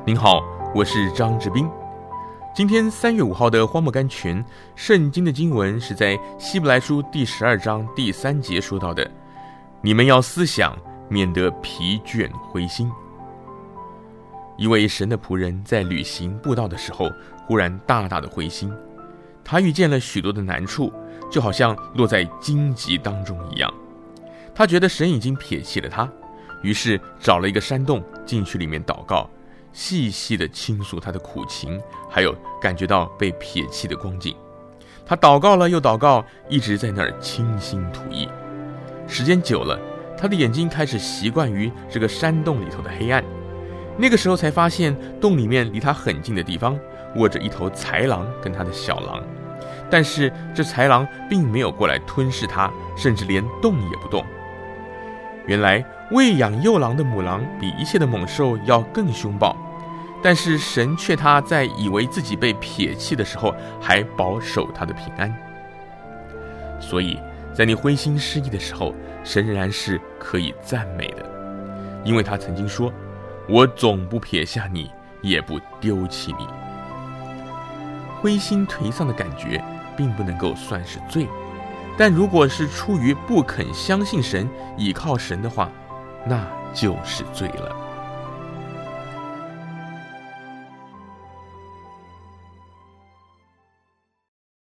您好，我是张志斌。今天3月5号的荒漠甘泉，圣经的经文是在希伯来书第12章第3节说到的：你们要思想，免得疲倦灰心。一位神的仆人在旅行布道的时候，忽然大大的灰心，他遇见了许多的难处，就好像落在荆棘当中一样。他觉得神已经撇弃了他，于是找了一个山洞进去里面祷告，细细的倾诉他的苦情，还有感觉到被撇弃的光景。他祷告了又祷告，一直在那儿倾心吐意。时间久了，他的眼睛开始习惯于这个山洞里头的黑暗。那个时候才发现，洞里面离他很近的地方卧着一头豺狼跟他的小狼，但是这豺狼并没有过来吞噬他，甚至连动也不动。原来喂养幼狼的母狼比一切的猛兽要更凶暴，但是神却他在以为自己被撇弃的时候，还保守他的平安。所以在你灰心失意的时候，神仍然是可以赞美的，因为他曾经说，我总不撇下你，也不丢弃你。灰心颓丧的感觉并不能够算是罪，但如果是出于不肯相信神，倚靠神的话，那就是罪了。